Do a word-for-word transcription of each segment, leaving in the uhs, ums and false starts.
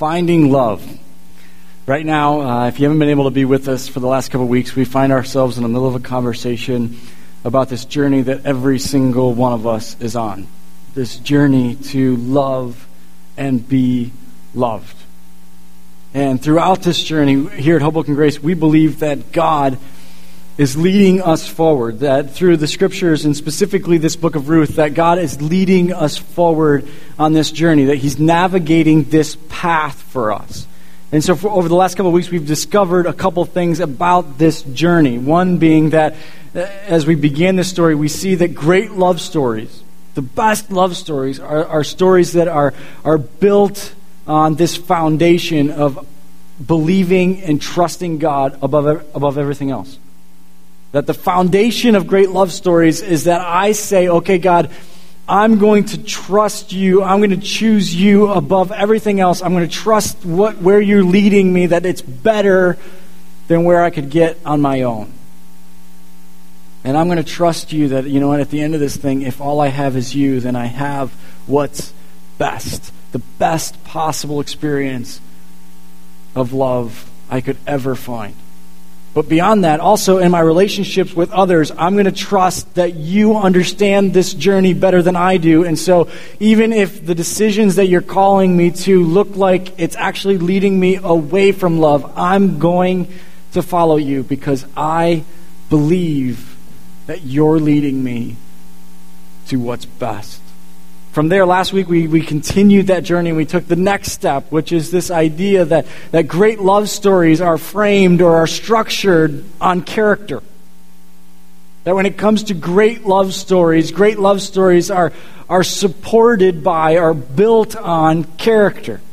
Finding love. Right now, uh, if you haven't been able to be with us for the last couple of weeks, we find ourselves in the middle of a conversation about this journey that every single one of us is on. This journey to love and be loved. And throughout this journey, here at Hoboken Grace, we believe that God is leading us forward, that through the scriptures and specifically this book of Ruth, that God is leading us forward on this journey, that He's navigating this path for us. And so for over the last couple of weeks, we've discovered a couple things about this journey. One being that as we began this story, we see that great love stories, the best love stories, are, are stories that are, are built on this foundation of believing and trusting God above, above everything else. That the foundation of great love stories is that I say, okay, God, I'm going to trust you. I'm going to choose you above everything else. I'm going to trust what where you're leading me, that it's better than where I could get on my own. And I'm going to trust you that, you know what, at the end of this thing, if all I have is you, then I have what's best. The best possible experience of love I could ever find. But beyond that, also in my relationships with others, I'm going to trust that you understand this journey better than I do. And so even if the decisions that you're calling me to look like it's actually leading me away from love, I'm going to follow you because I believe that you're leading me to what's best. From there, last week, we, we continued that journey and we took the next step, which is this idea that, that great love stories are framed or are structured on character. That when it comes to great love stories, great love stories are, are supported by, are built on character.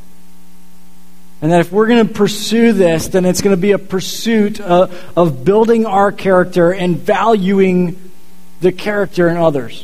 And that if we're going to pursue this, then it's going to be a pursuit of, of building our character and valuing the character in others.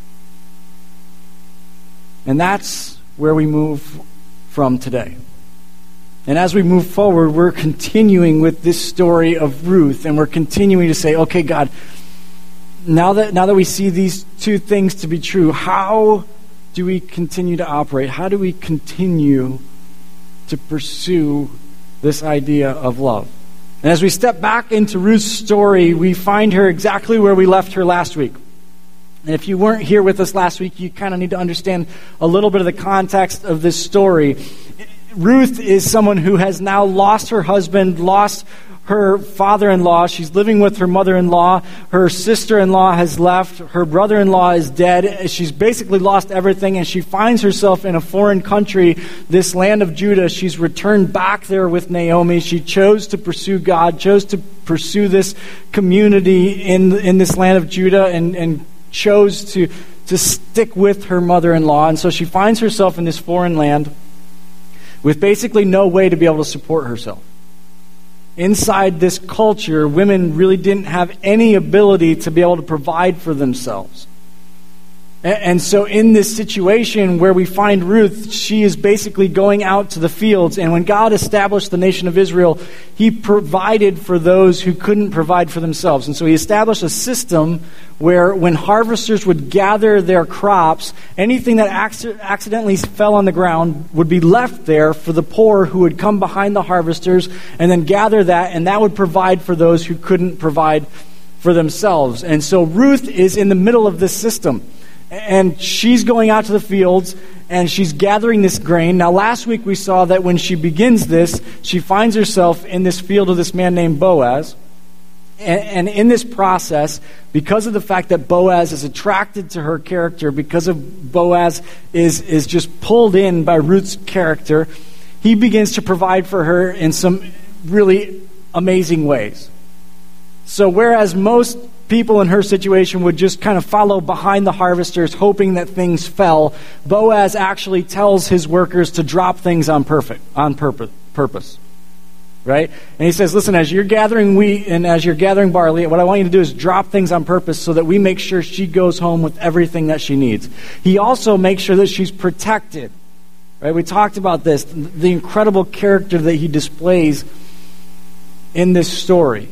And that's where we move from today. And as we move forward, we're continuing with this story of Ruth, and we're continuing to say, okay, God, now that now that we see these two things to be true, how do we continue to operate? How do we continue to pursue this idea of love? And as we step back into Ruth's story, we find her exactly where we left her last week. And if you weren't here with us last week, you kind of need to understand a little bit of the context of this story. Ruth is someone who has now lost her husband, lost her father-in-law. She's living with her mother-in-law. Her sister-in-law has left. Her brother-in-law is dead. She's basically lost everything, and she finds herself in a foreign country, this land of Judah. She's returned back there with Naomi. She chose to pursue God, chose to pursue this community in, in this land of Judah, and, and chose to, to stick with her mother-in-law. And so she finds herself in this foreign land with basically no way to be able to support herself. Inside this culture, women really didn't have any ability to be able to provide for themselves. And so in this situation where we find Ruth, she is basically going out to the fields. And when God established the nation of Israel, He provided for those who couldn't provide for themselves. And so He established a system where when harvesters would gather their crops, anything that accidentally fell on the ground would be left there for the poor who would come behind the harvesters and then gather that, and that would provide for those who couldn't provide for themselves. And so Ruth is in the middle of this system. And she's going out to the fields, and she's gathering this grain. Now, last week we saw that when she begins this, she finds herself in this field of this man named Boaz. And, and in this process, because of the fact that Boaz is attracted to her character, because of Boaz is, is just pulled in by Ruth's character, he begins to provide for her in some really amazing ways. So whereas most people in her situation would just kind of follow behind the harvesters, hoping that things fell, Boaz actually tells his workers to drop things on perfect, on purpose, purpose, right? And he says, listen, as you're gathering wheat and as you're gathering barley, what I want you to do is drop things on purpose so that we make sure she goes home with everything that she needs. He also makes sure that she's protected, right? We talked about this, the incredible character that he displays in this story.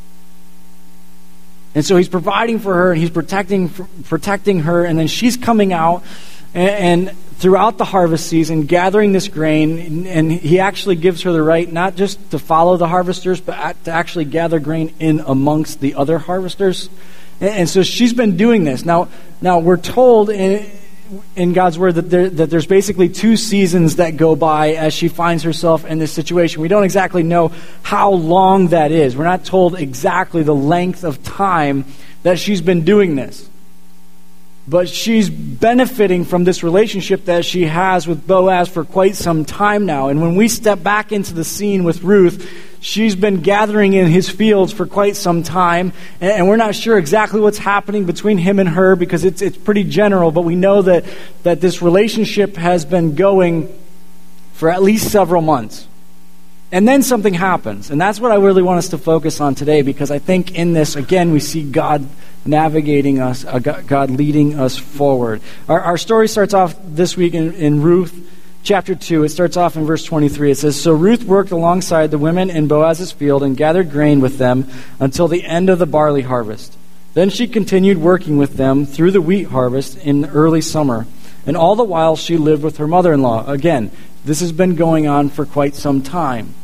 And so he's providing for her, and he's protecting protecting her, and then she's coming out, and, and throughout the harvest season, gathering this grain, and he actually gives her the right not just to follow the harvesters, but to actually gather grain in amongst the other harvesters. And so she's been doing this. Now, now we're told in, in God's Word that, there, that there's basically two seasons that go by as she finds herself in this situation. We don't exactly know how long that is. We're not told exactly the length of time that she's been doing this. But she's benefiting from this relationship that she has with Boaz for quite some time now. And when we step back into the scene with Ruth, she's been gathering in his fields for quite some time. And we're not sure exactly what's happening between him and her because it's it's pretty general. But we know that, that this relationship has been going for at least several months. And then something happens. And that's what I really want us to focus on today, because I think in this, again, we see God navigating us, uh, God leading us forward. Our, our story starts off this week in, in Ruth chapter two. It starts off in verse twenty-three. It says, "So Ruth worked alongside the women in Boaz's field and gathered grain with them until the end of the barley harvest. Then she continued working with them through the wheat harvest in early summer. And all the while she lived with her mother-in-law." Again, this has been going on for quite some time.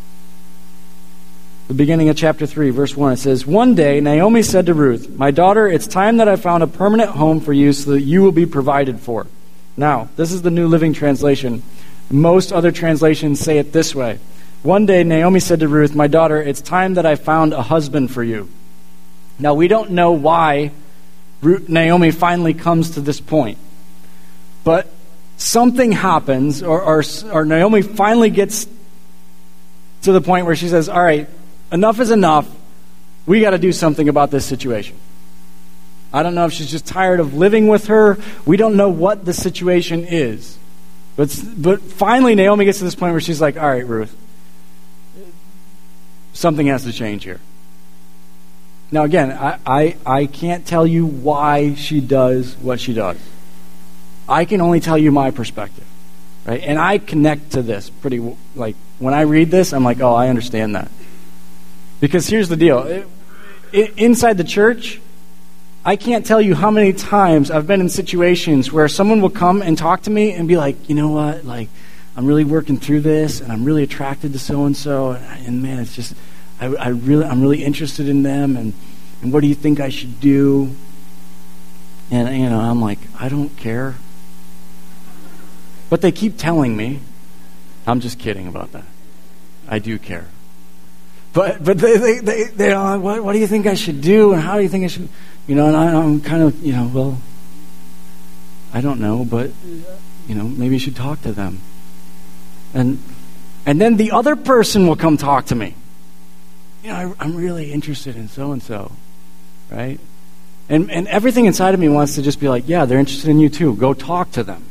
The beginning of chapter three, verse one, it says, "One day Naomi said to Ruth, 'My daughter, it's time that I found a permanent home for you so that you will be provided for.'" Now, this is the New Living Translation. Most other translations say it this way. "One day Naomi said to Ruth, 'My daughter, it's time that I found a husband for you.'" Now, we don't know why Naomi finally comes to this point. But something happens, or, or, or Naomi finally gets to the point where she says, "All right, enough is enough. We got to do something about this situation." I don't know if she's just tired of living with her. We don't know what the situation is. But, but finally, Naomi gets to this point where she's like, "All right, Ruth, something has to change here." Now, again, I, I, I can't tell you why she does what she does. I can only tell you my perspective, right? And I connect to this pretty, like, when I read this, I'm like, oh, I understand that. Because here's the deal. It, it, inside the church, I can't tell you how many times I've been in situations where someone will come and talk to me and be like, "You know what, like, I'm really working through this, and I'm really attracted to so-and-so, and, and man, it's just, I, I really, I'm really interested in them, and, and what do you think I should do?" And, you know, I'm like, I don't care. But they keep telling me. I'm just kidding about that. I do care. But but they they they they're like, what what do you think I should do, and how do you think I should, you know? And I, I'm kind of, you know, well, I don't know, but you know, maybe you should talk to them. And and then the other person will come talk to me. You know, I, I'm really interested in so and so, right? And and everything inside of me wants to just be like, yeah, they're interested in you too. Go talk to them.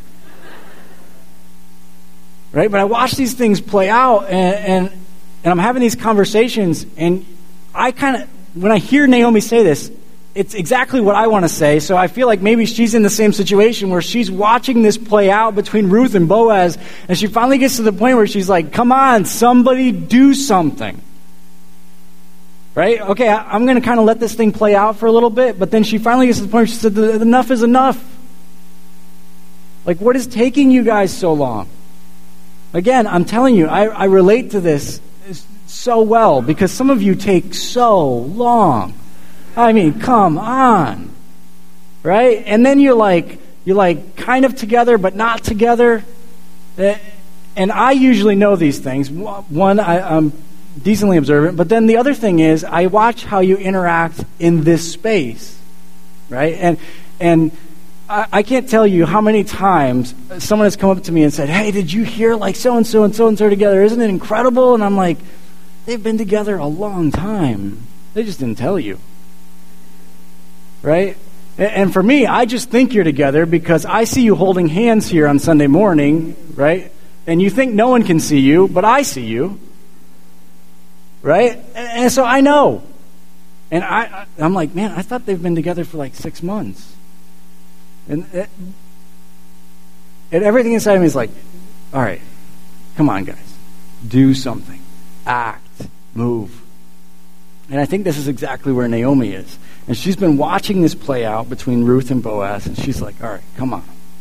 Right? But I watch these things play out, and, and and I'm having these conversations, and I kind of, when I hear Naomi say this, it's exactly what I want to say. So I feel like maybe she's in the same situation where she's watching this play out between Ruth and Boaz, and she finally gets to the point where she's like, "Come on, somebody do something." Right? Okay, I, I'm going to kind of let this thing play out for a little bit, but then she finally gets to the point where she said, "Enough is enough. Like, what is taking you guys so long?" Again, I'm telling you, I, I relate to this so well because some of you take so long. I mean, come on, right? And then you're like, you're like kind of together but not together. And I usually know these things. One, I, I'm decently observant, but then the other thing is I watch how you interact in this space, right? And and. I can't tell you how many times someone has come up to me and said, "Hey, did you hear like so-and-so and so-and-so together? Isn't it incredible?" And I'm like, they've been together a long time. They just didn't tell you. Right? And for me, I just think you're together because I see you holding hands here on Sunday morning, right? And you think no one can see you, but I see you. Right? And so I know. And I, I'm like, man, I thought they've been together for like six months. And, it, and everything inside of me is like, all right, come on, guys. Do something. Act. Move. And I think this is exactly where Naomi is. And she's been watching this play out between Ruth and Boaz, and she's like, all right, come on.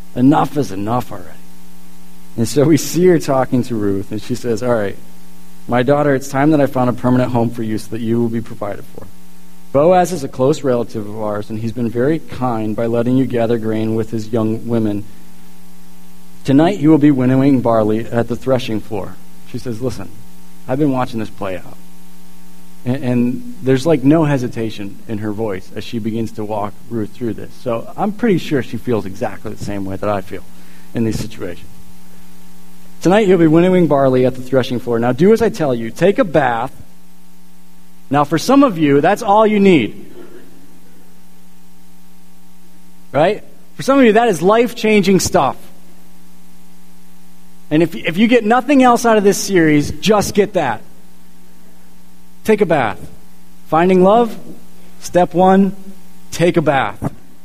Enough is enough already. And so we see her talking to Ruth, and she says, all right, my daughter, it's time that I found a permanent home for you so that you will be provided for. Boaz is a close relative of ours, and he's been very kind by letting you gather grain with his young women. Tonight he will be winnowing barley at the threshing floor. She says, listen, I've been watching this play out. And, and there's like no hesitation in her voice as she begins to walk Ruth through this. So I'm pretty sure she feels exactly the same way that I feel in these situations. Tonight you'll be winnowing barley at the threshing floor. Now do as I tell you. Take a bath. Now for some of you, that's all you need. Right? For some of you, that is life-changing stuff. And if, if you get nothing else out of this series, just get that. Take a bath. Finding love, step one, take a bath.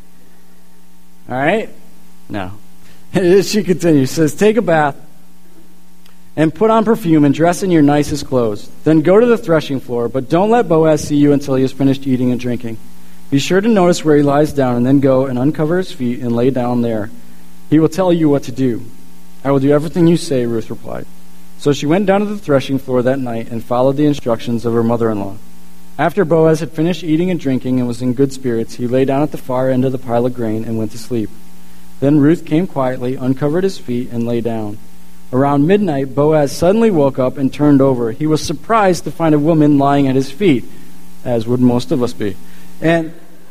All right? No. She continues. She says, take a bath and put on perfume and dress in your nicest clothes. Then go to the threshing floor, but don't let Boaz see you until he has finished eating and drinking. Be sure to notice where he lies down, and then go and uncover his feet and lay down there. He will tell you what to do. I will do everything you say, Ruth replied. So she went down to the threshing floor that night and followed the instructions of her mother-in-law. After Boaz had finished eating and drinking and was in good spirits, he lay down at the far end of the pile of grain and went to sleep. Then Ruth came quietly, uncovered his feet, and lay down. Around midnight, Boaz suddenly woke up and turned over. He was surprised to find a woman lying at his feet, as would most of us be. And,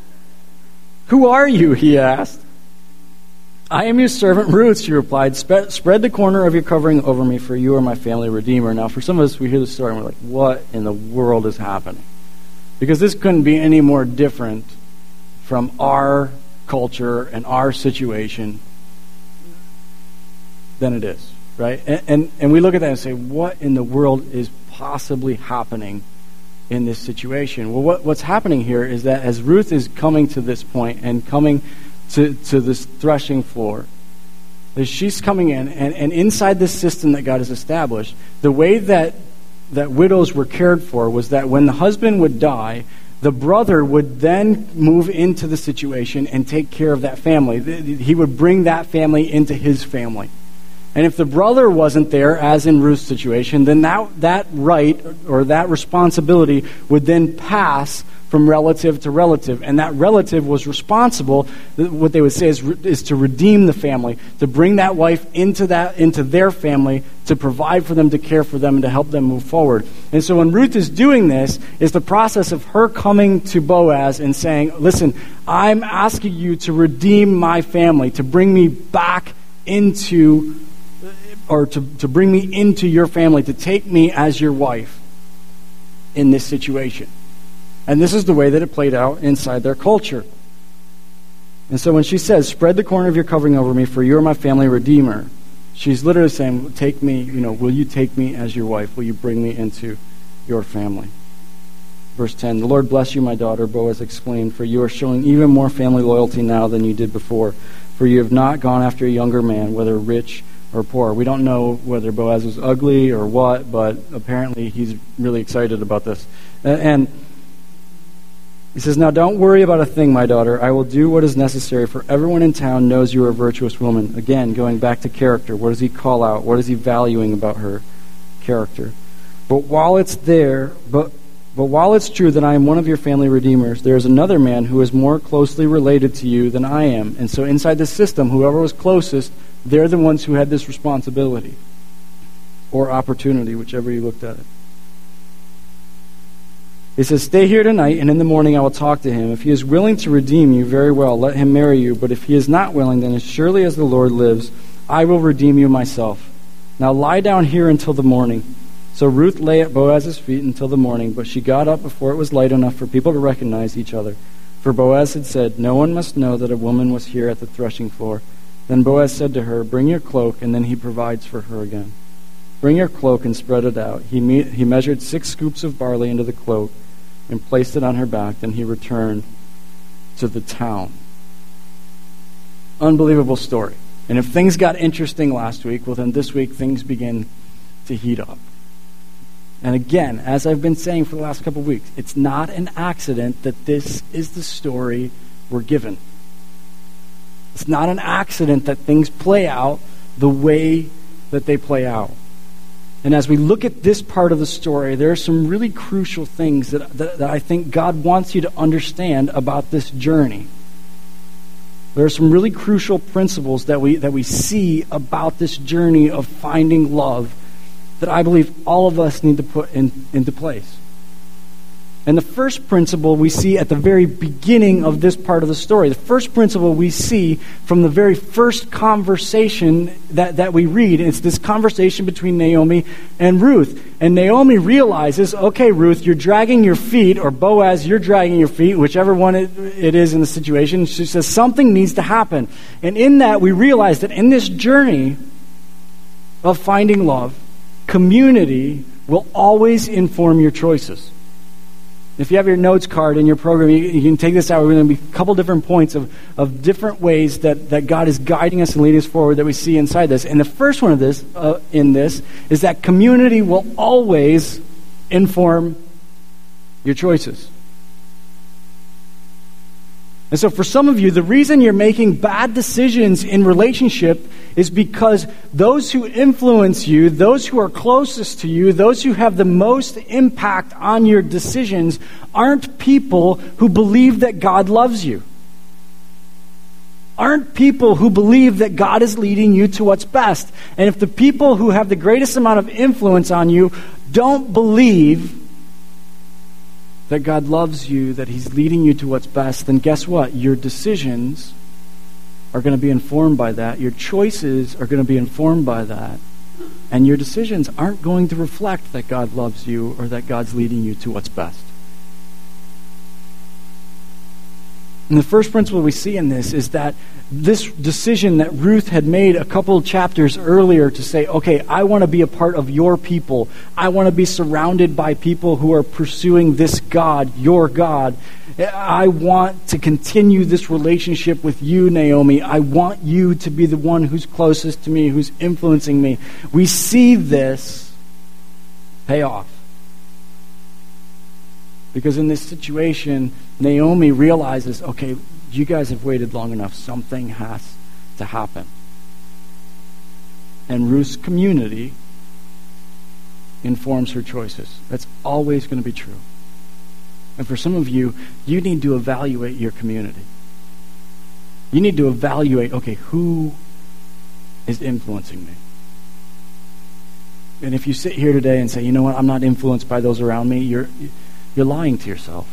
who are you? He asked. I am your servant Ruth, she replied. Spread the corner of your covering over me, for you are my family redeemer. Now, for some of us, we hear the story and we're like, what in the world is happening? Because this couldn't be any more different from our culture and our situation than it is, right? And, and, and we look at that and say, what in the world is possibly happening in this situation? Well, what, what's happening here is that as Ruth is coming to this point and coming to, to this threshing floor, is she's coming in, and, and inside this system that God has established, the way that that widows were cared for was that when the husband would die, the brother would then move into the situation and take care of that family. He would bring that family into his family. And if the brother wasn't there, as in Ruth's situation, then that, that right or that responsibility would then pass from relative to relative. And that relative was responsible, what they would say is, is to redeem the family, to bring that wife into that into their family, to provide for them, to care for them, and to help them move forward. And so when Ruth is doing this, is the process of her coming to Boaz and saying, listen, I'm asking you to redeem my family, to bring me back into, or to, to bring me into your family, to take me as your wife in this situation. And this is the way that it played out inside their culture. And so when she says, spread the corner of your covering over me, for you are my family redeemer, she's literally saying, take me, you know, will you take me as your wife? Will you bring me into your family? Verse ten, the Lord bless you, my daughter, Boaz exclaimed, for you are showing even more family loyalty now than you did before. For you have not gone after a younger man, whether rich or poor. We don't know whether Boaz was ugly or what, but apparently he's really excited about this. And he says, now don't worry about a thing, my daughter. I will do what is necessary, for everyone in town knows you are a virtuous woman. Again, going back to character. What does he call out? What is he valuing about her character? But while it's there, but but while it's true that I am one of your family redeemers, there is another man who is more closely related to you than I am. And so inside the system, whoever was closest, they're the ones who had this responsibility or opportunity, whichever you looked at it. He says, stay here tonight, and in the morning I will talk to him. If he is willing to redeem you, very well, let him marry you. But if he is not willing, then as surely as the Lord lives, I will redeem you myself. Now lie down here until the morning. So Ruth lay at Boaz's feet until the morning, but she got up before it was light enough for people to recognize each other. For Boaz had said, no one must know that a woman was here at the threshing floor. Then Boaz said to her, bring your cloak, and then he provides for her again. Bring your cloak and spread it out. He, me- he measured six scoops of barley into the cloak and placed it on her back. Then he returned to the town. Unbelievable story. And if things got interesting last week, well then this week things begin to heat up. And again, as I've been saying for the last couple of weeks, it's not an accident that this is the story we're given. It's not an accident that things play out the way that they play out. And as we look at this part of the story, there are some really crucial things that, that, that I think God wants you to understand about this journey. There are some really crucial principles that we that we see about this journey of finding love that I believe all of us need to put in, into place. And the first principle we see at the very beginning of this part of the story. The first principle we see from the very first conversation that, that we read. It's this conversation between Naomi and Ruth. And Naomi realizes, okay, Ruth, you're dragging your feet, or Boaz, you're dragging your feet, whichever one it, it is in the situation. She says something needs to happen. And in that, we realize that in this journey of finding love, community will always inform your choices. If you have your notes card in your program, you, you can take this out. We're going to be a couple different points of, of different ways that, that God is guiding us and leading us forward that we see inside this. And the first one of this, uh, in this, is that community will always inform your choices. And so for some of you, the reason you're making bad decisions in relationship is because those who influence you, those who are closest to you, those who have the most impact on your decisions aren't people who believe that God loves you. Aren't people who believe that God is leading you to what's best. And if the people who have the greatest amount of influence on you don't believe that God loves you, that He's leading you to what's best, then guess what? Your decisions are going to be informed by that. Your choices are going to be informed by that. And your decisions aren't going to reflect that God loves you or that God's leading you to what's best. And the first principle we see in this is that this decision that Ruth had made a couple of chapters earlier to say, okay, I want to be a part of your people. I want to be surrounded by people who are pursuing this God, your God. I want to continue this relationship with you, Naomi. I want you to be the one who's closest to me, who's influencing me. We see this pay off. Because in this situation, Naomi realizes, okay, you guys have waited long enough. Something has to happen. And Ruth's community informs her choices. That's always going to be true. And for some of you, you need to evaluate your community. You need to evaluate, okay, who is influencing me? And if you sit here today and say, you know what, I'm not influenced by those around me, you're... You're lying to yourself.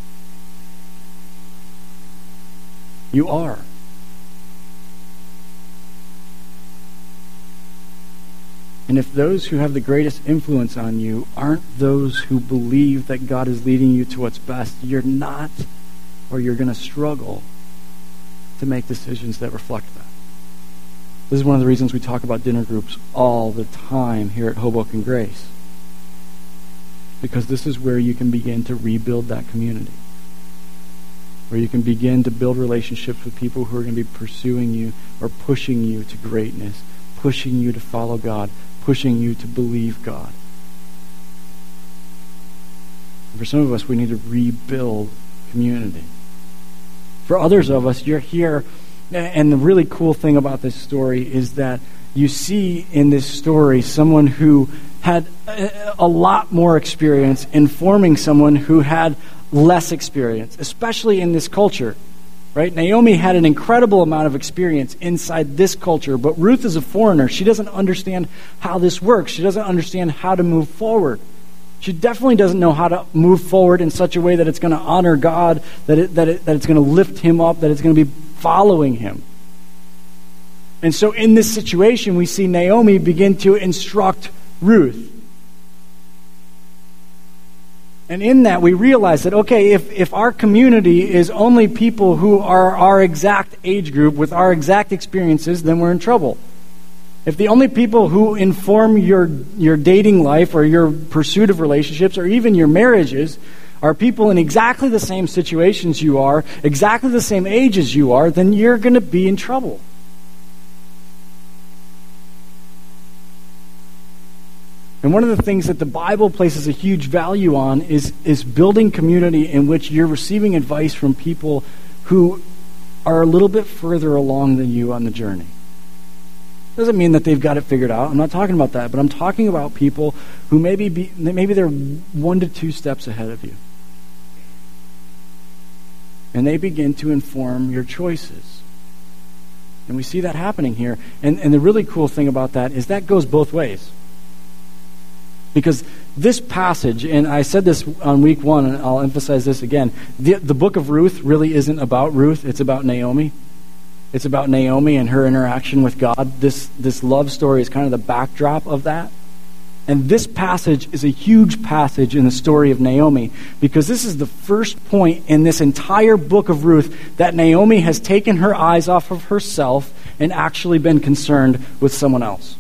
You are. And if those who have the greatest influence on you aren't those who believe that God is leading you to what's best, you're not, or you're going to struggle to make decisions that reflect that. This is one of the reasons we talk about dinner groups all the time here at Hoboken Grace. Because this is where you can begin to rebuild that community. Where you can begin to build relationships with people who are going to be pursuing you or pushing you to greatness, pushing you to follow God, pushing you to believe God. And for some of us, we need to rebuild community. For others of us, you're here, and the really cool thing about this story is that you see in this story someone who had a lot more experience informing someone who had less experience, especially in this culture, right? Naomi had an incredible amount of experience inside this culture, but Ruth is a foreigner. She doesn't understand how this works. She doesn't understand how to move forward. She definitely doesn't know how to move forward in such a way that it's going to honor God, that it, that it, that it's going to lift Him up, that it's going to be following Him. And so in this situation, we see Naomi begin to instruct Ruth. And in that, we realize that, okay, if, if our community is only people who are our exact age group with our exact experiences, then we're in trouble. If the only people who inform your, your dating life or your pursuit of relationships or even your marriages are people in exactly the same situations you are, exactly the same age as you are, then you're going to be in trouble. And one of the things that the Bible places a huge value on is, is building community in which you're receiving advice from people who are a little bit further along than you on the journey. Doesn't mean that they've got it figured out. I'm not talking about that, but I'm talking about people who maybe be, maybe they're one to two steps ahead of you. And they begin to inform your choices. And we see that happening here. And, and the really cool thing about that is that goes both ways. Because this passage, and I said this on week one, and I'll emphasize this again, the, the book of Ruth really isn't about Ruth, it's about Naomi. It's about Naomi and her interaction with God. This, this love story is kind of the backdrop of that. And this passage is a huge passage in the story of Naomi, because this is the first point in this entire book of Ruth that Naomi has taken her eyes off of herself and actually been concerned with someone else.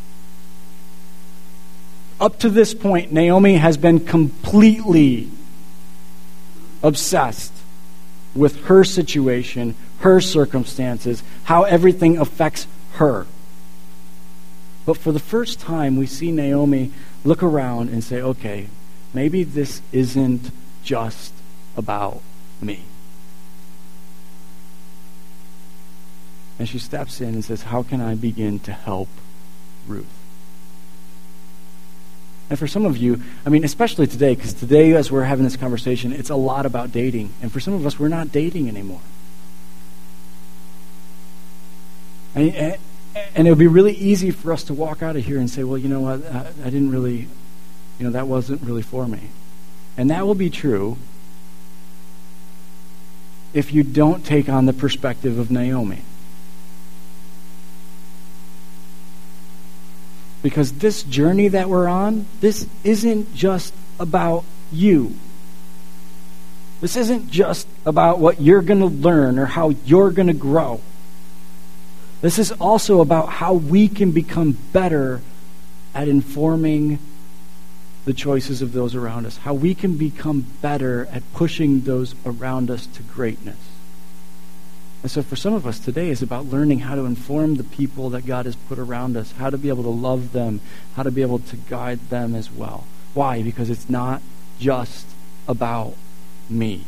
Up to this point, Naomi has been completely obsessed with her situation, her circumstances, how everything affects her. But for the first time, we see Naomi look around and say, okay, maybe this isn't just about me. And she steps in and says, how can I begin to help Ruth? And for some of you, I mean, especially today, because today as we're having this conversation, it's a lot about dating. And for some of us, we're not dating anymore. And, and it would be really easy for us to walk out of here and say, well, you know what, I, I didn't really, you know, that wasn't really for me. And that will be true if you don't take on the perspective of Naomi. Because this journey that we're on, this isn't just about you. This isn't just about what you're going to learn or how you're going to grow. This is also about how we can become better at informing the choices of those around us. How we can become better at pushing those around us to greatness. And so for some of us today is about learning how to inform the people that God has put around us, how to be able to love them, how to be able to guide them as well. Why? Because it's not just about me.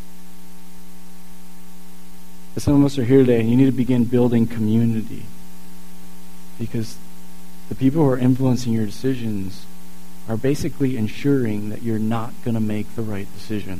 But some of us are here today and you need to begin building community. Because the people who are influencing your decisions are basically ensuring that you're not going to make the right decisions.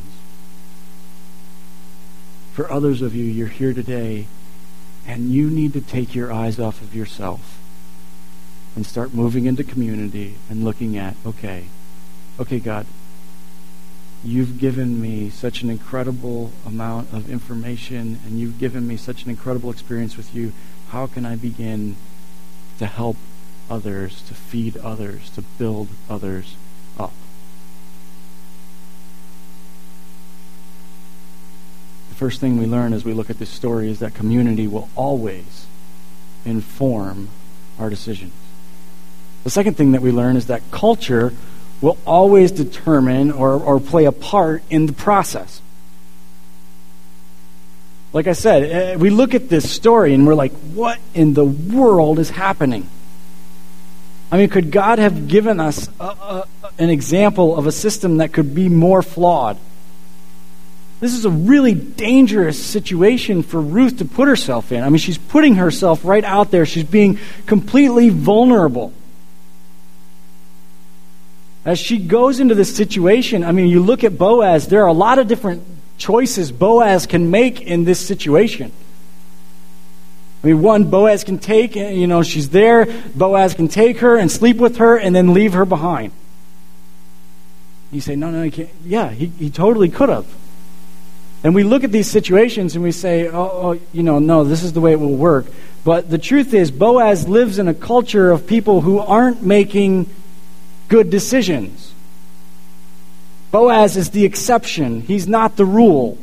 For others of you, you're here today and you need to take your eyes off of yourself and start moving into community and looking at, okay, okay, God, you've given me such an incredible amount of information and you've given me such an incredible experience with you. How can I begin to help others, to feed others, to build others up? First thing we learn as we look at this story is that community will always inform our decisions. The second thing that we learn is that culture will always determine or, or play a part in the process. Like I said, we look at this story and we're like, what in the world is happening? I mean, could God have given us a, a, an example of a system that could be more flawed? This is a really dangerous situation for Ruth to put herself in. I mean, she's putting herself right out there. She's being completely vulnerable. As she goes into this situation, I mean, you look at Boaz, there are a lot of different choices Boaz can make in this situation. I mean, one, Boaz can take, you know, she's there, Boaz can take her and sleep with her and then leave her behind. You say, no, no, he can't. Yeah, he, he totally could have. And we look at these situations and we say, oh, oh, you know, no, this is the way it will work. But the truth is, Boaz lives in a culture of people who aren't making good decisions. Boaz is the exception. He's not the rule.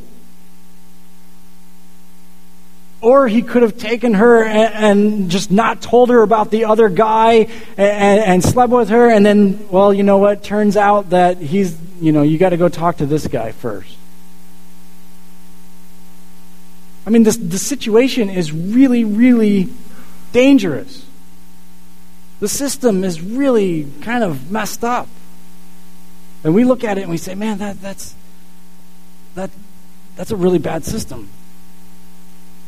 Or he could have taken her and, and just not told her about the other guy and, and slept with her. And then, well, you know what? Turns out that he's, you know, you got to go talk to this guy first. I mean, this, the situation is really, really dangerous. The system is really kind of messed up. And we look at it and we say, man, that that's that that's a really bad system.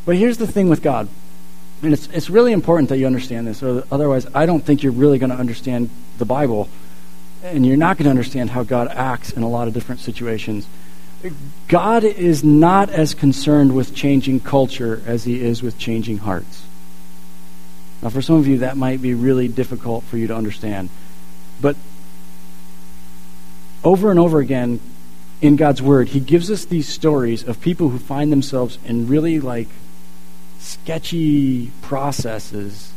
But here's the thing with God. And it's it's really important that you understand this, or otherwise I don't think you're really going to understand the Bible, and you're not going to understand how God acts in a lot of different situations. God is not as concerned with changing culture as he is with changing hearts. Now, for some of you, that might be really difficult for you to understand. But over and over again in God's Word, he gives us these stories of people who find themselves in really like sketchy processes.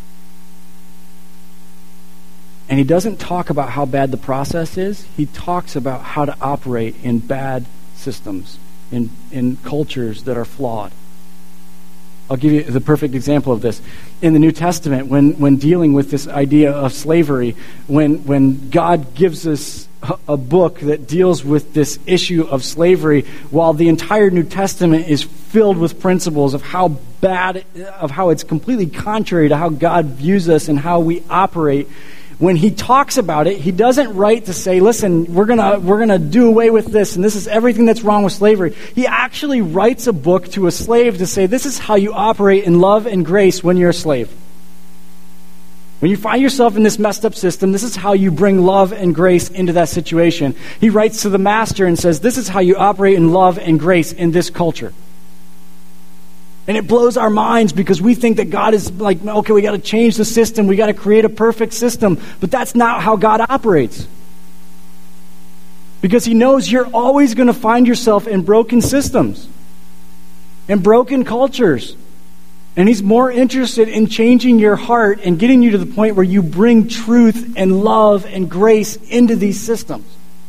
And he doesn't talk about how bad the process is. He talks about how to operate in bad systems, in, in cultures that are flawed. I'll give you the perfect example of this. In the New Testament, when, when dealing with this idea of slavery, when, when God gives us a book that deals with this issue of slavery, while the entire New Testament is filled with principles of how bad, of how it's completely contrary to how God views us and how we operate, when he talks about it, he doesn't write to say, listen, we're gonna we're gonna do away with this, and this is everything that's wrong with slavery. He actually writes a book to a slave to say, this is how you operate in love and grace when you're a slave. When you find yourself in this messed up system, this is how you bring love and grace into that situation. He writes to the master and says, this is how you operate in love and grace in this culture. And it blows our minds because we think that God is like, okay, we got to change the system. We got to create a perfect system. But that's not how God operates. Because he knows you're always going to find yourself in broken systems and broken cultures. And he's more interested in changing your heart and getting you to the point where you bring truth and love and grace into these systems.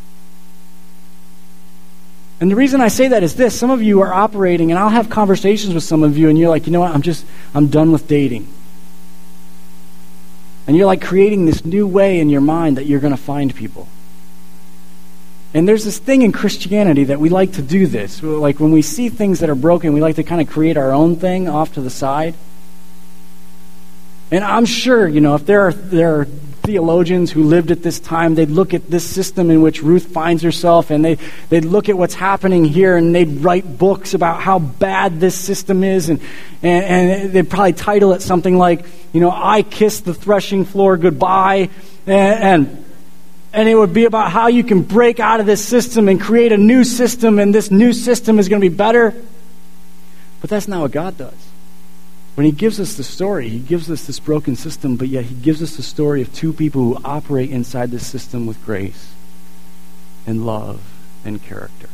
And the reason I say that is this. Some of you are operating, and I'll have conversations with some of you, and you're like, you know what, I'm just, I'm done with dating. And you're like creating this new way in your mind that you're going to find people. And there's this thing in Christianity that we like to do this. Like when we see things that are broken, we like to kind of create our own thing off to the side. And I'm sure, you know, if there are there are theologians who lived at this time, they'd look at this system in which Ruth finds herself, and they, they'd look at what's happening here, and they'd write books about how bad this system is, and, and, and they'd probably title it something like, you know, I Kissed the Threshing Floor Goodbye, and, and, and it would be about how you can break out of this system and create a new system, and this new system is going to be better. But that's not what God does. When he gives us the story, he gives us this broken system, but yet he gives us the story of two people who operate inside this system with grace and love and character.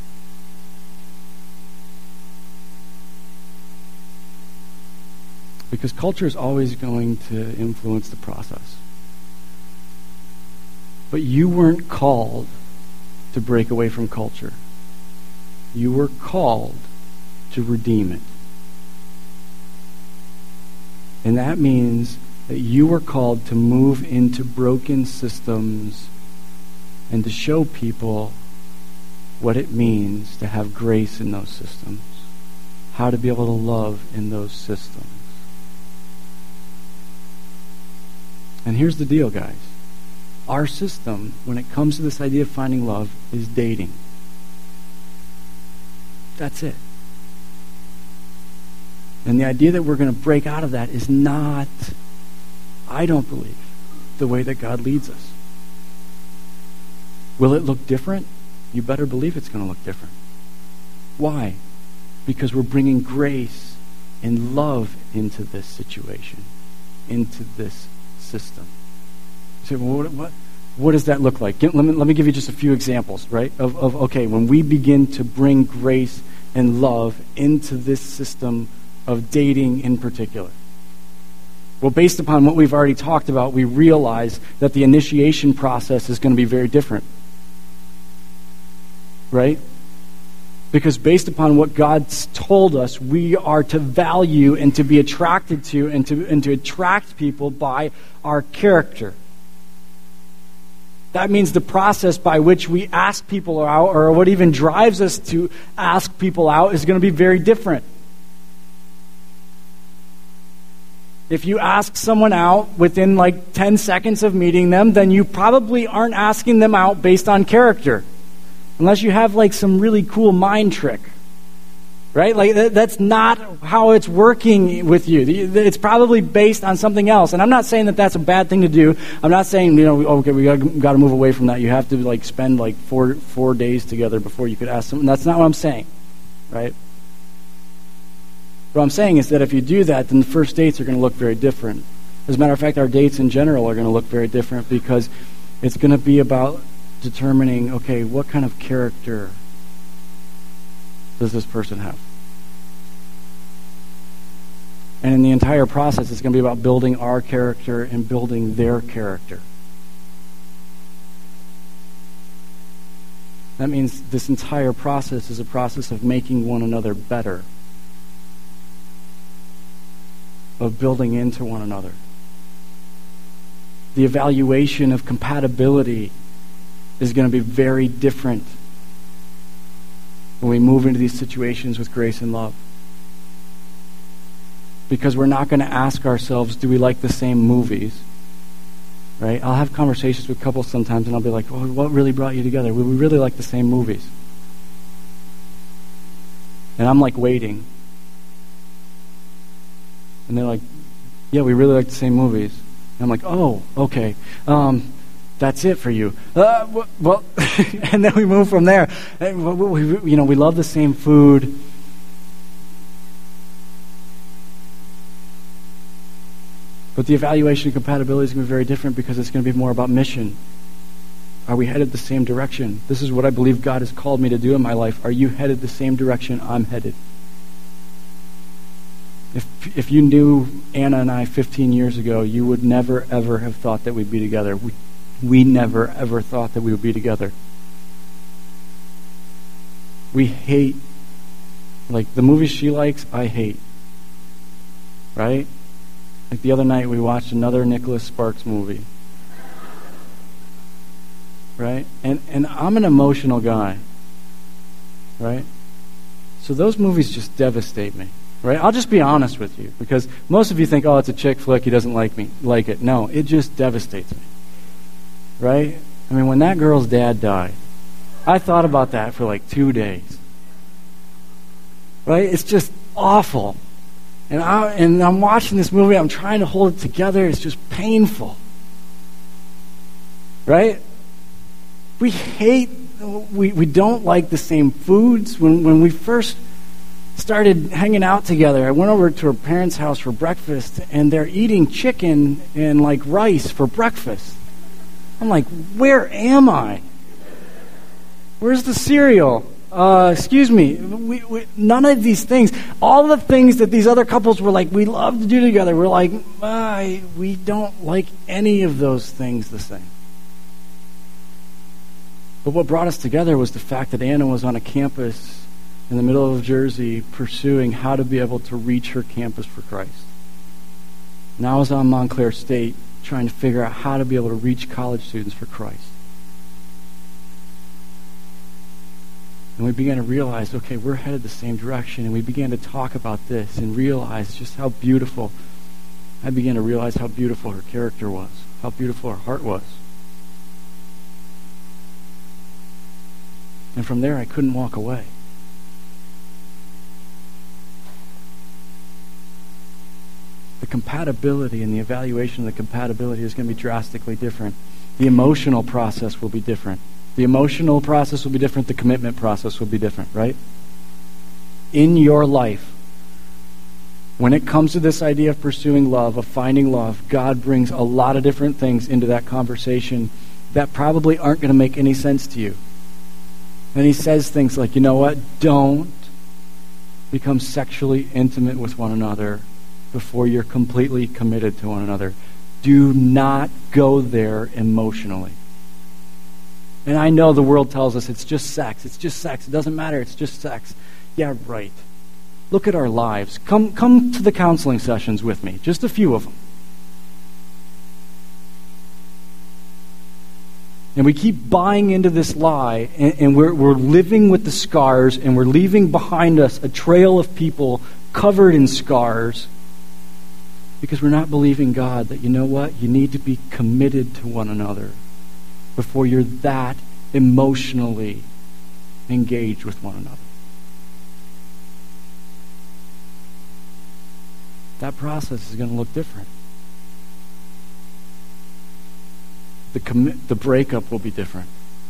Because culture is always going to influence the process. But you weren't called to break away from culture. You were called to redeem it. And that means that you were called to move into broken systems and to show people what it means to have grace in those systems, how to be able to love in those systems. And here's the deal, guys. Our system, when it comes to this idea of finding love, is dating. That's it. And the idea that we're going to break out of that is not, I don't believe, the way that God leads us. Will it look different? You better believe it's going to look different. Why? Because we're bringing grace and love into this situation, into this system. You say, well, what, what, what does that look like? Get, let, me, let me give you just a few examples, right? Of, of, okay, when we begin to bring grace and love into this system of dating in particular. Well, based upon what we've already talked about, we realize that the initiation process is going to be very different. Right? Because based upon what God's told us, we are to value and to be attracted to and to, and to attract people by our character. That means the process by which we ask people out, or what even drives us to ask people out, is going to be very different. If you ask someone out within like ten seconds of meeting them, then you probably aren't asking them out based on character. Unless you have like some really cool mind trick. Right? Like, that, that's not how it's working with you. It's probably based on something else. And I'm not saying that that's a bad thing to do. I'm not saying, you know, okay, we got to move away from that. You have to, like, spend, like, four four days together before you could ask someone. That's not what I'm saying. Right? What I'm saying is that if you do that, then the first dates are going to look very different. As a matter of fact, our dates in general are going to look very different because it's going to be about determining, okay, what kind of character does this person have? And in the entire process, it's going to be about building our character and building their character. That means this entire process is a process of making one another better, of building into one another. The evaluation of compatibility is going to be very different when we move into these situations with grace and love. Because we're not going to ask ourselves, do we like the same movies? Right? I'll have conversations with couples sometimes and I'll be like, oh, what really brought you together? We really like the same movies. And I'm like waiting. And they're like, yeah, we really like the same movies. And I'm like, oh, okay. Um, that's it for you. Uh, well, and then we move from there. And we, you know, we love the same food. But the evaluation of compatibility is going to be very different because it's going to be more about mission. Are we headed the same direction? This is what I believe God has called me to do in my life. Are you headed the same direction I'm headed? If if you knew Anna and I fifteen years ago, you would never, ever have thought that we'd be together. We, we never, ever thought that we would be together. We hate, like, the movies she likes, I hate. Right? Like the other night, we watched another Nicholas Sparks movie. Right? And and I'm an emotional guy. Right? So those movies just devastate me. Right? I'll just be honest with you, because most of you think, oh, it's a chick flick, he doesn't like me, like it. No, it just devastates me. Right? I mean, when that girl's dad died, I thought about that for like two days. Right? It's just awful. And, I, and I'm watching this movie, I'm trying to hold it together, it's just painful. Right? We hate, we, we don't like the same foods. When, when we first started hanging out together, I went over to her parents' house for breakfast, and they're eating chicken and like rice for breakfast. I'm like, where am I? Where's the cereal? Uh, excuse me. We, we, none of these things, all the things that these other couples were like, we love to do together, we're like, uh, we don't like any of those things the same. But what brought us together was the fact that Anna was on a campus in the middle of Jersey pursuing how to be able to reach her campus for Christ. And I was on Montclair State trying to figure out how to be able to reach college students for Christ. And we began to realize, okay, we're headed the same direction. And we began to talk about this and realize just how beautiful. I began to realize how beautiful her character was, how beautiful her heart was. And from there, I couldn't walk away. The compatibility and the evaluation of the compatibility is going to be drastically different. The emotional process will be different. The emotional process will be different. The commitment process will be different, right? In your life, when it comes to this idea of pursuing love, of finding love, God brings a lot of different things into that conversation that probably aren't going to make any sense to you. And he says things like, you know what? Don't become sexually intimate with one another before you're completely committed to one another. Do not go there emotionally. And I know the world tells us it's just sex. It's just sex. It doesn't matter. It's just sex. Yeah, right. Look at our lives. Come, come to the counseling sessions with me. Just a few of them. And we keep buying into this lie, and, and we're, we're living with the scars, and we're leaving behind us a trail of people covered in scars because we're not believing God that, you know what, you need to be committed to one another before you're that emotionally engaged with one another. that process is going to look different. The commit, the breakup will be different.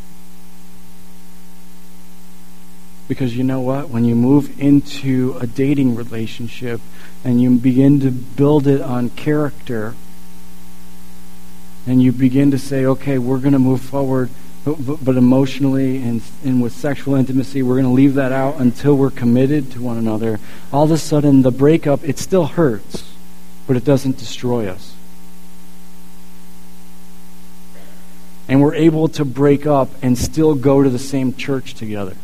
Because you know what? When you move into a dating relationship and you begin to build it on character, and you begin to say, okay, we're going to move forward, but, but, but emotionally and, and with sexual intimacy, we're going to leave that out until we're committed to one another. All of a sudden, the breakup, it still hurts, but it doesn't destroy us. And we're able to break up and still go to the same church together.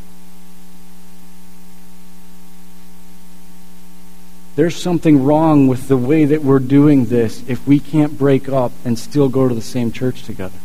There's something wrong with the way that we're doing this if we can't break up and still go to the same church together.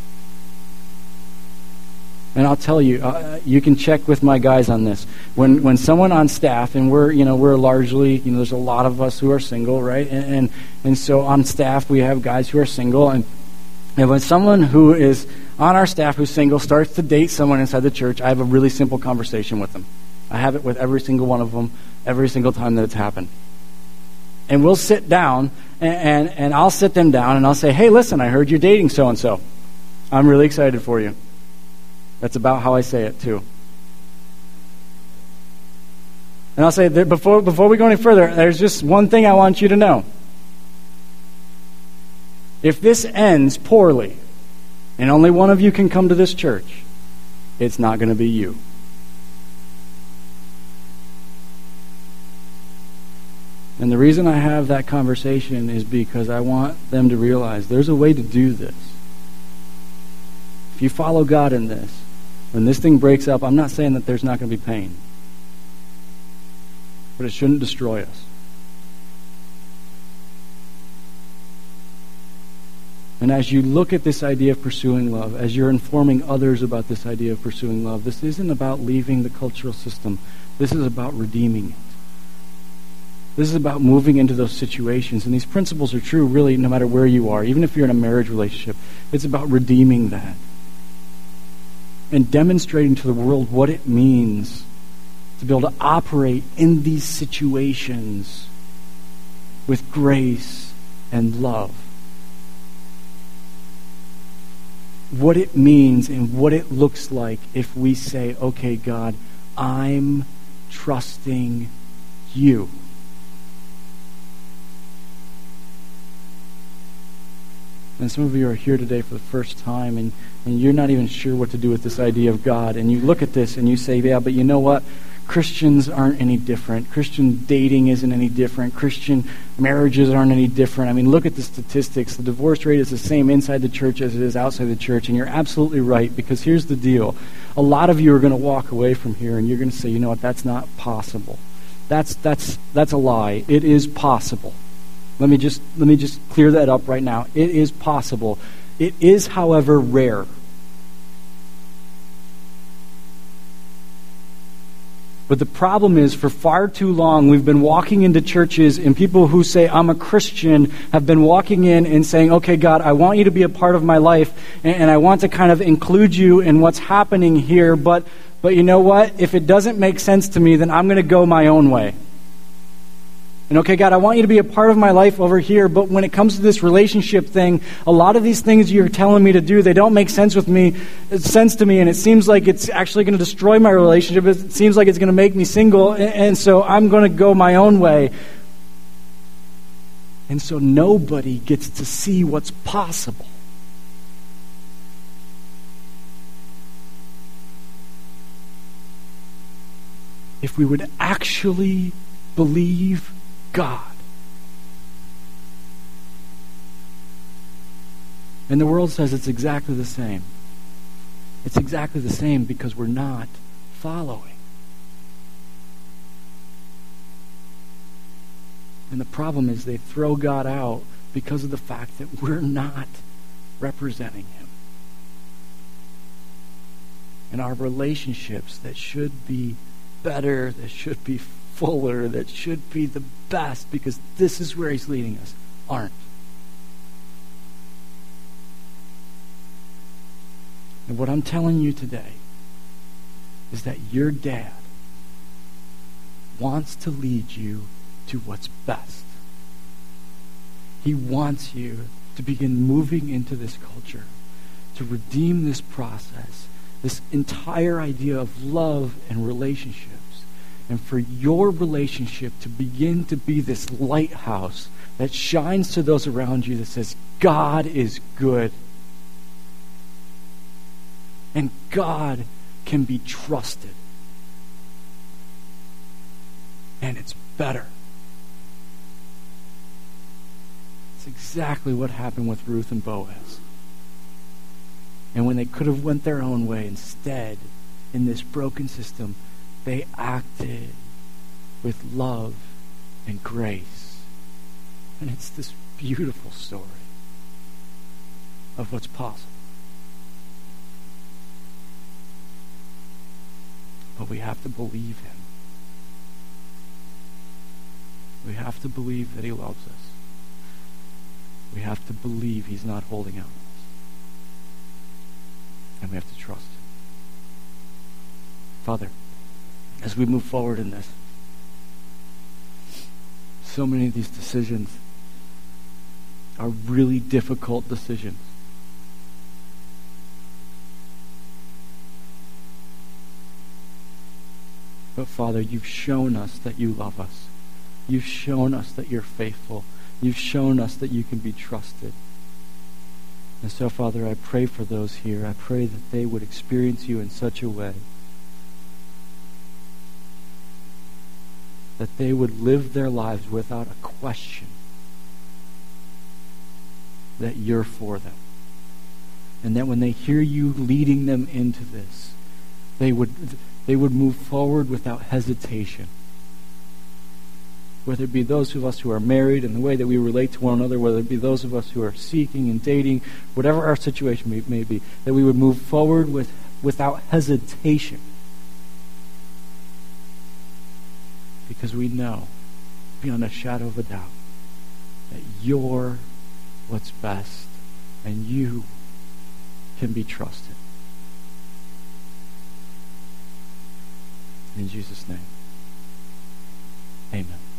And I'll tell you, uh, you can check with my guys on this. When when someone on staff, and we're you know we're largely you know there's a lot of us who are single, right? And and, and so on staff we have guys who are single, and and when someone who is on our staff who's single starts to date someone inside the church, I have a really simple conversation with them. I have it with every single one of them, every single time that it's happened. And we'll sit down, and, and, and I'll sit them down, and I'll say, hey, listen, I heard you're dating so-and-so. I'm really excited for you. That's about how I say it, too. And I'll say, that before, before we go any further, there's just one thing I want you to know. If this ends poorly, and only one of you can come to this church, it's not going to be you. And the reason I have that conversation is because I want them to realize there's a way to do this. If you follow God in this, when this thing breaks up, I'm not saying that there's not going to be pain. But it shouldn't destroy us. And as you look at this idea of pursuing love, as you're informing others about this idea of pursuing love, this isn't about leaving the cultural system. This is about redeeming it. This is about moving into those situations. And these principles are true really no matter where you are, even if you're in a marriage relationship. It's about redeeming that. And demonstrating to the world what it means to be able to operate in these situations with grace and love. What it means and what it looks like if we say, okay, God, I'm trusting you. And some of you are here today for the first time, and, and you're not even sure what to do with this idea of God. And you look at this and you say, yeah, but you know what? Christians aren't any different. Christian dating isn't any different. Christian marriages aren't any different. I mean, look at the statistics. The divorce rate is the same inside the church as it is outside the church. And you're absolutely right, because here's the deal. A lot of you are going to walk away from here and you're going to say, you know what, that's not possible. That's that's that's a lie. It is possible. Let me just let me just clear that up right now. It is possible. It is, however, rare. But the problem is, for far too long, we've been walking into churches, and people who say, I'm a Christian, have been walking in and saying, okay, God, I want you to be a part of my life, and, and I want to kind of include you in what's happening here, but, but you know what? If it doesn't make sense to me, then I'm going to go my own way. And okay, God, I want you to be a part of my life over here, but when it comes to this relationship thing, a lot of these things you're telling me to do, they don't make sense with me, sense to me, and it seems like it's actually going to destroy my relationship. It seems like it's going to make me single, and, and so I'm going to go my own way. And so nobody gets to see what's possible. If we would actually believe God. And the world says it's exactly the same. It's exactly the same because we're not following. And the problem is they throw God out because of the fact that we're not representing Him. And our relationships that should be better, that should be fuller, that should be the best, because this is where He's leading us, aren't. And what I'm telling you today is that your dad wants to lead you to what's best. He wants you to begin moving into this culture, to redeem this process, this entire idea of love and relationships, and for your relationship to begin to be this lighthouse that shines to those around you that says, God is good. And God can be trusted. And it's better. It's exactly what happened with Ruth and Boaz. And when they could have went their own way, instead, in this broken system, they acted with love and grace. And it's this beautiful story of what's possible. But we have to believe him. We have to believe that he loves us. We have to believe he's not holding out on us. And we have to trust him. Father, as we move forward in this, so many of these decisions are really difficult decisions. But Father, you've shown us that you love us. You've shown us that you're faithful. You've shown us that you can be trusted. And so, Father, I pray for those here. I pray that they would experience you in such a way that they would live their lives without a question that you're for them. And that when they hear you leading them into this, they would they would move forward without hesitation. Whether it be those of us who are married and the way that we relate to one another, whether it be those of us who are seeking and dating, whatever our situation may, may be, that we would move forward with without hesitation. Because we know, beyond a shadow of a doubt, that you're what's best and you can be trusted. In Jesus' name, amen.